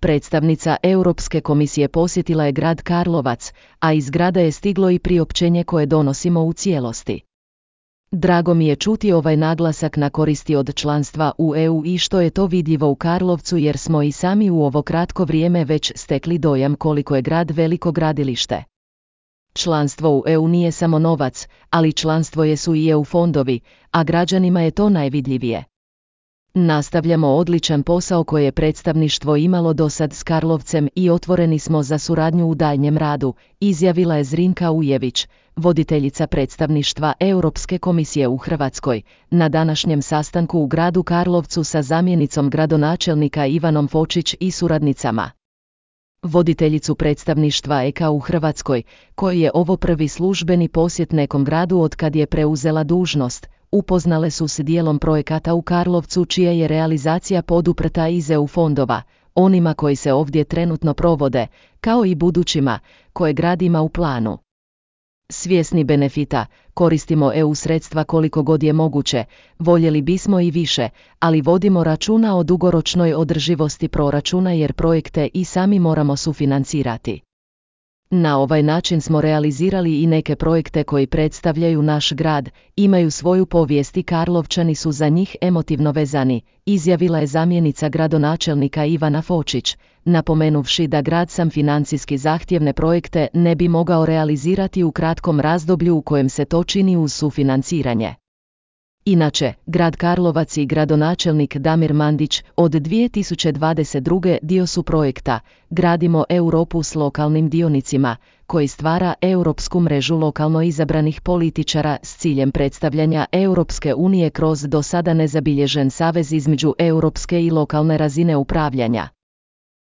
Predstavnica Europske komisije posjetila je grad Karlovac, a iz grada je stiglo i priopćenje koje donosimo u cijelosti. Drago mi je čuti ovaj naglasak na koristi od članstva u EU i što je to vidljivo u Karlovcu jer smo i sami u ovo kratko vrijeme već stekli dojam koliko je grad veliko gradilište. Članstvo u EU nije samo novac, ali članstvo jesu i EU fondovi, a građanima je to najvidljivije. Nastavljamo odličan posao koje je predstavništvo imalo dosad s Karlovcem i otvoreni smo za suradnju u daljnjem radu, izjavila je Zrinka Ujević, voditeljica predstavništva Europske komisije u Hrvatskoj, na današnjem sastanku u gradu Karlovcu sa zamjenicom gradonačelnika Ivanom Fočić i suradnicama. Voditeljicu predstavništva EK u Hrvatskoj, koji je ovo prvi službeni posjet nekom gradu otkad je preuzela dužnost, upoznale su s dijelom projekata u Karlovcu čija je realizacija poduprta iz EU fondova, onima koji se ovdje trenutno provode, kao i budućima, koje grad ima u planu. Svjesni benefita, koristimo EU sredstva koliko god je moguće, voljeli bismo i više, ali vodimo računa o dugoročnoj održivosti proračuna jer projekte i sami moramo sufinancirati. Na ovaj način smo realizirali i neke projekte koji predstavljaju naš grad, imaju svoju povijest i Karlovčani su za njih emotivno vezani, izjavila je zamjenica gradonačelnika Ivana Fočić, napomenuvši da grad sam financijski zahtjevne projekte ne bi mogao realizirati u kratkom razdoblju u kojem se to čini uz sufinanciranje. Inače, grad Karlovac i gradonačelnik Damir Mandić od 2022. dio su projekta Gradimo Europu s lokalnim dionicima, koji stvara europsku mrežu lokalno izabranih političara s ciljem predstavljanja Europske unije kroz do sada nezabilježen savez između europske i lokalne razine upravljanja.